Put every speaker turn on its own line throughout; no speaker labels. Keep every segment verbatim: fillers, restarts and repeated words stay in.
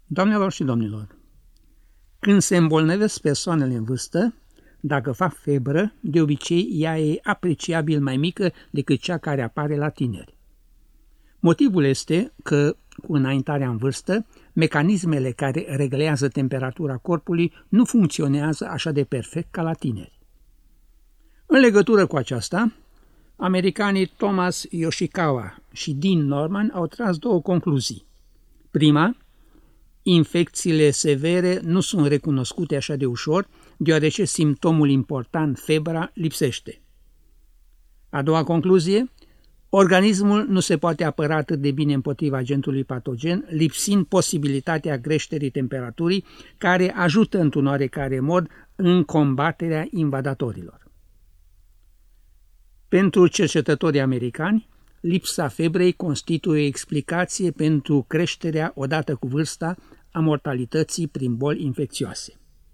Doamnelor și domnilor, când se îmbolnăvesc persoanele în vârstă, dacă fac febră, de obicei ea e apreciabil mai mică decât cea care apare la tineri. Motivul este că, cu înaintarea în vârstă, mecanismele care reglează temperatura corpului nu funcționează așa de perfect ca la tineri. În legătură cu aceasta, americanii Thomas Yoshikawa și Dean Norman au tras două concluzii. Prima, infecțiile severe nu sunt recunoscute așa de ușor, deoarece simptomul important, febra, lipsește. A doua concluzie, organismul nu se poate apăra atât de bine împotriva agentului patogen, lipsind posibilitatea creșterii temperaturii, care ajută într-un oarecare mod în combaterea invadatorilor. Pentru cercetătorii americani, lipsa febrei constituie o explicație pentru creșterea, odată cu vârsta, a mortalității prin boli infecțioase.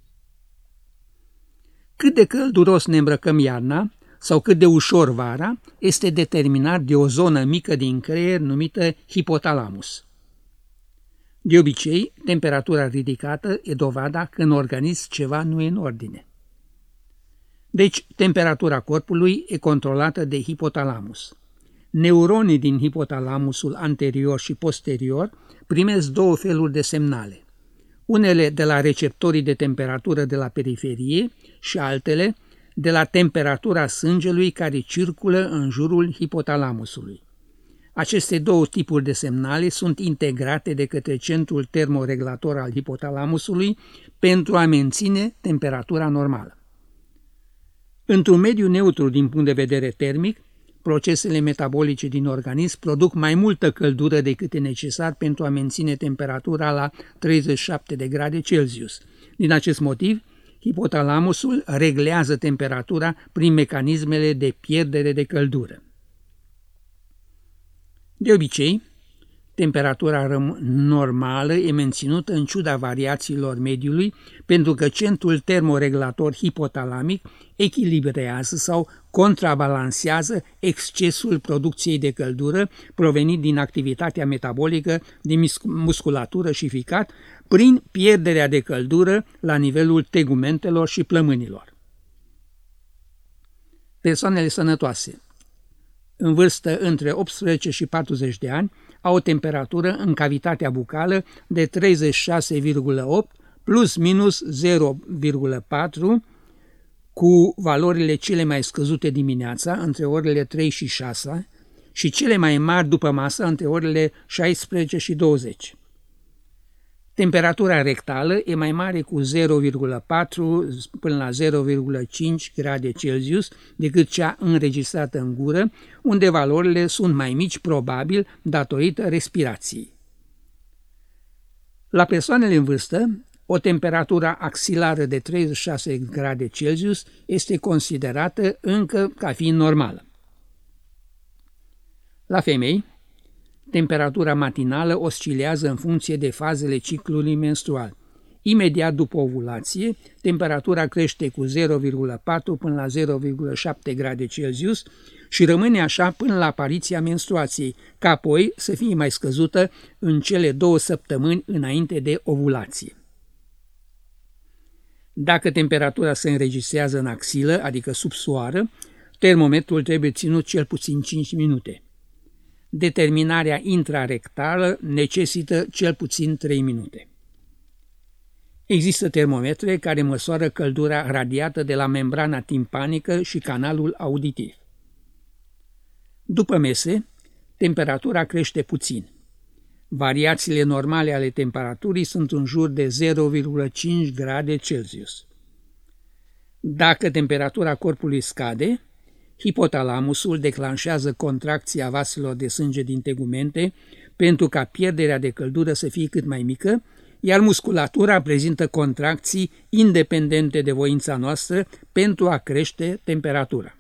Cât de călduros ne îmbrăcăm iarna sau cât de ușor vara este determinat de o zonă mică din creier numită hipotalamus. De obicei, temperatura ridicată e dovada că în organism ceva nu e în ordine. Deci, temperatura corpului e controlată de hipotalamus. Neuronii din hipotalamusul anterior și posterior primesc două feluri de semnale. Unele de la receptorii de temperatură de la periferie și altele de la temperatura sângelui care circulă în jurul hipotalamusului. Aceste două tipuri de semnale sunt integrate de către centrul termoregulator al hipotalamusului pentru a menține temperatura normală. Într-un mediu neutru din punct de vedere termic, procesele metabolice din organism produc mai multă căldură decât e necesar pentru a menține temperatura la treizeci și șapte de grade Celsius. Din acest motiv, hipotalamusul reglează temperatura prin mecanismele de pierdere de căldură. De obicei, temperatura normală e menținută în ciuda variațiilor mediului, pentru că centrul termoregulator hipotalamic echilibrează sau contrabalansează excesul producției de căldură provenit din activitatea metabolică din musculatură și ficat prin pierderea de căldură la nivelul tegumentelor și plămânilor. Persoanele sănătoase în vârstă între optsprezece și patruzeci de ani au o temperatură în cavitatea bucală de treizeci și șase virgulă opt plus minus zero virgulă patru, cu valorile cele mai scăzute dimineața, între orele trei și șase, și cele mai mari după masă, între orele șaisprezece și douăzeci. Temperatura rectală e mai mare cu zero virgulă patru până la zero virgulă cinci grade Celsius decât cea înregistrată în gură, unde valorile sunt mai mici, probabil, datorită respirației. La persoanele în vârstă, o temperatură axilară de treizeci și șase grade Celsius este considerată încă ca fiind normală. La femei, temperatura matinală oscilează în funcție de fazele ciclului menstrual. Imediat după ovulație, temperatura crește cu zero virgulă patru până la zero virgulă șapte grade Celsius și rămâne așa până la apariția menstruației, ca apoi să fie mai scăzută în cele două săptămâni înainte de ovulație. Dacă temperatura se înregistrează în axilă, adică sub soară, termometrul trebuie ținut cel puțin cinci minute. Determinarea intrarectală necesită cel puțin trei minute. Există termometre care măsoară căldura radiată de la membrana timpanică și canalul auditiv. După mese, temperatura crește puțin. Variațiile normale ale temperaturii sunt în jur de zero virgulă cinci grade Celsius. Dacă temperatura corpului scade, hipotalamusul declanșează contracția vaselor de sânge din tegumente pentru ca pierderea de căldură să fie cât mai mică, iar musculatura prezintă contracții independente de voința noastră pentru a crește temperatura.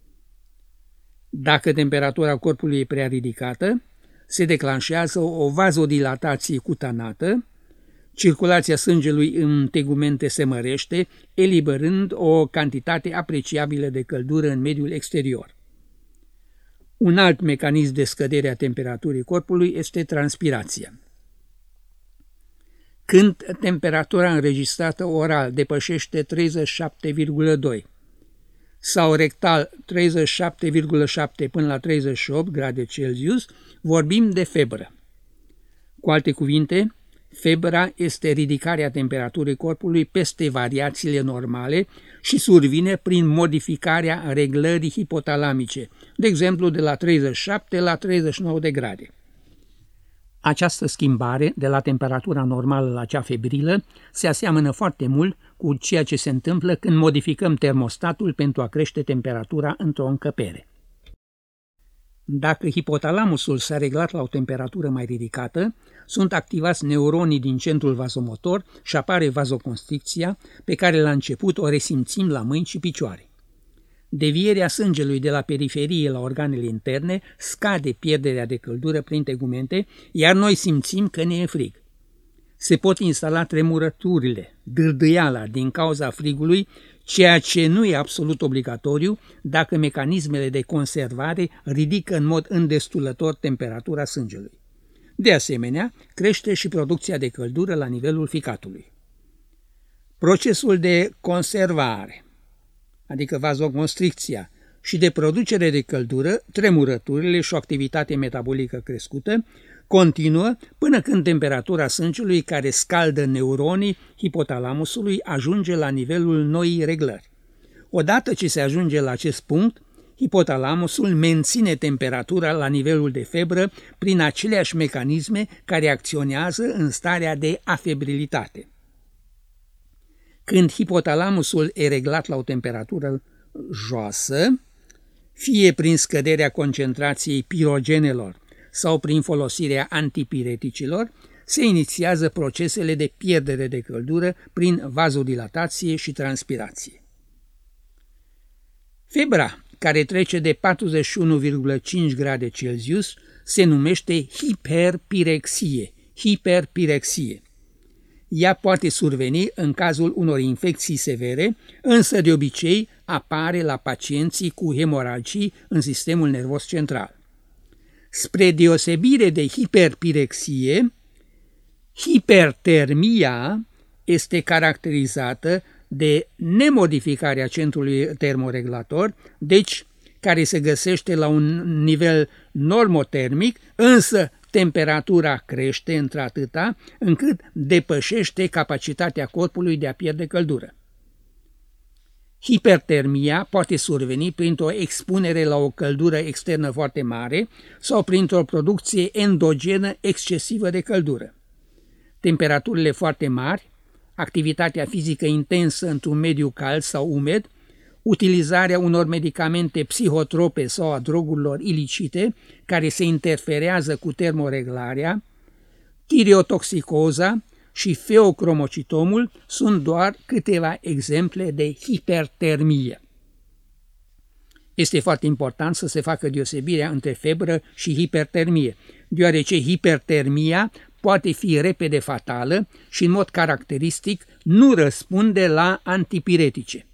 Dacă temperatura corpului e prea ridicată, se declanșează o vazodilatație cutanată, circulația sângelui în tegumente se mărește, eliberând o cantitate apreciabilă de căldură în mediul exterior. Un alt mecanism de scădere a temperaturii corpului este transpirația. Când temperatura înregistrată oral depășește treizeci și șapte virgulă doi sau rectal treizeci și șapte virgulă șapte până la treizeci și opt grade Celsius, vorbim de febră. Cu alte cuvinte, febra este ridicarea temperaturii corpului peste variațiile normale și survine prin modificarea reglării hipotalamice, de exemplu de la treizeci și șapte la treizeci și nouă de grade. Această schimbare de la temperatura normală la cea febrilă se aseamănă foarte mult cu ceea ce se întâmplă când modificăm termostatul pentru a crește temperatura într-o încăpere. Dacă hipotalamusul s-a reglat la o temperatură mai ridicată, sunt activați neuronii din centrul vasomotor și apare vasoconstricția, pe care la început o resimțim la mâini și picioare. Devierea sângelui de la periferie la organele interne scade pierderea de căldură prin tegumente, iar noi simțim că ne e frig. Se pot instala tremurăturile, dârdâiala din cauza frigului, ceea ce nu e absolut obligatoriu dacă mecanismele de conservare ridică în mod îndestulător temperatura sângelui. De asemenea, crește și producția de căldură la nivelul ficatului. Procesul de conservare, adică vasoconstricția, și de producere de căldură, tremurăturile și o activitate metabolică crescută, continuă până când temperatura sângelui care scaldă neuronii hipotalamusului ajunge la nivelul noii reglări. Odată ce se ajunge la acest punct, hipotalamusul menține temperatura la nivelul de febră prin aceleași mecanisme care acționează în starea de afebrilitate. Când hipotalamusul e reglat la o temperatură joasă, fie prin scăderea concentrației pirogenelor sau prin folosirea antipireticilor, se inițiază procesele de pierdere de căldură prin vazodilatație și transpirație. Febra, care trece de patruzeci și unu virgulă cinci grade Celsius, se numește hiperpirexie. Hiperpirexie. Ea poate surveni în cazul unor infecții severe, însă de obicei apare la pacienții cu hemoragii în sistemul nervos central. Spre deosebire de hiperpirexie, hipertermia este caracterizată de nemodificarea centrului termoreglator, deci care se găsește la un nivel normotermic, însă temperatura crește într-atâta încât depășește capacitatea corpului de a pierde căldură. Hipertermia poate surveni printr-o expunere la o căldură externă foarte mare sau printr-o producție endogenă excesivă de căldură. Temperaturile foarte mari, activitatea fizică intensă într-un mediu cald sau umed, utilizarea unor medicamente psihotrope sau a drogurilor ilicite care se interferează cu termoreglarea, tireotoxicoza și feocromocitomul sunt doar câteva exemple de hipertermie. Este foarte important să se facă deosebirea între febră și hipertermie, deoarece hipertermia poate fi repede fatală și în mod caracteristic nu răspunde la antipiretice.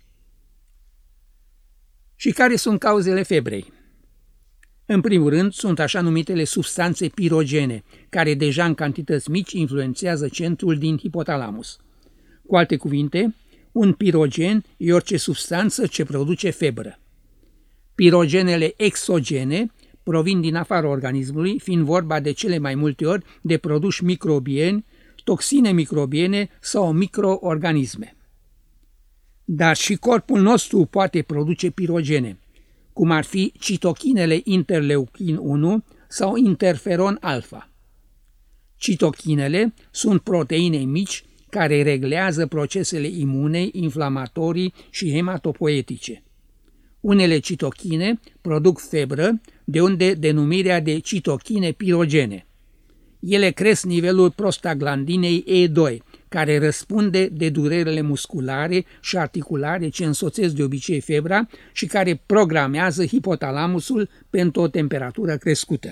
Și care sunt cauzele febrei? În primul rând, sunt așa numitele substanțe pirogene, care deja în cantități mici influențează centrul din hipotalamus. Cu alte cuvinte, un pirogen e orice substanță ce produce febră. Pirogenele exogene provin din afara organismului, fiind vorba de cele mai multe ori de produși microbieni, toxine microbiene sau microorganisme. Dar și corpul nostru poate produce pirogene, cum ar fi citochinele interleukin unu sau interferon alfa. Citochinele sunt proteine mici care reglează procesele imune, inflamatorii și hematopoietice. Unele citochine produc febră, de unde denumirea de citochine pirogene. Ele cresc nivelul prostaglandinei E doi, care răspunde de durerile musculare și articulare ce însoțesc de obicei febra și care programează hipotalamusul pentru o temperatură crescută.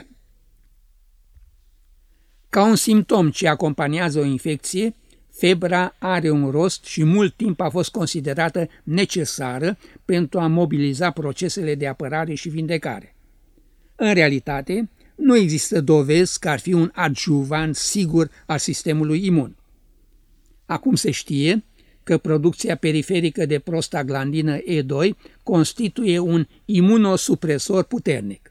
Ca un simptom ce acompaniază o infecție, febra are un rost și mult timp a fost considerată necesară pentru a mobiliza procesele de apărare și vindecare. În realitate, nu există dovezi că ar fi un adjuvant sigur al sistemului imun. Acum se știe că producția periferică de prostaglandină E doi constituie un imunosupresor puternic.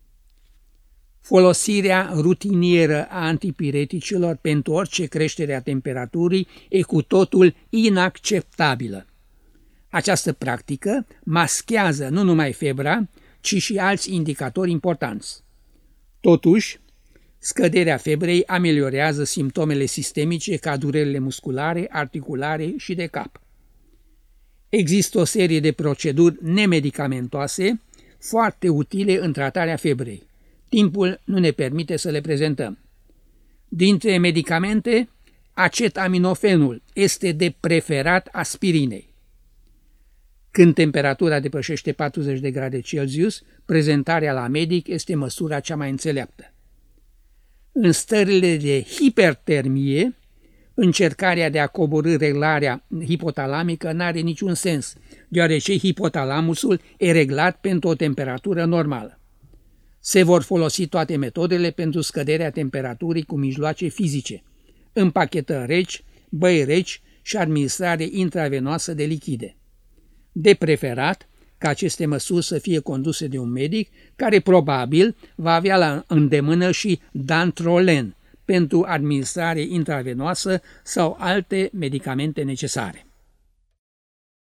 Folosirea rutinieră a antipireticilor pentru orice creștere a temperaturii e cu totul inacceptabilă. Această practică maschează nu numai febra, ci și alți indicatori importanți. Totuși, scăderea febrei ameliorează simptomele sistemice ca durerile musculare, articulare și de cap. Există o serie de proceduri nemedicamentoase foarte utile în tratarea febrei. Timpul nu ne permite să le prezentăm. Dintre medicamente, acetaminofenul este de preferat aspirinei. Când temperatura depășește patruzeci de grade Celsius, prezentarea la medic este măsura cea mai înțeleaptă. În stările de hipertermie, încercarea de a coborî reglarea hipotalamică n-are niciun sens, deoarece hipotalamusul e reglat pentru o temperatură normală. Se vor folosi toate metodele pentru scăderea temperaturii cu mijloace fizice, împachetări reci, băi reci și administrare intravenoasă de lichide. De preferat ca aceste măsuri să fie conduse de un medic care probabil va avea la îndemână și dantrolen pentru administrare intravenoasă sau alte medicamente necesare.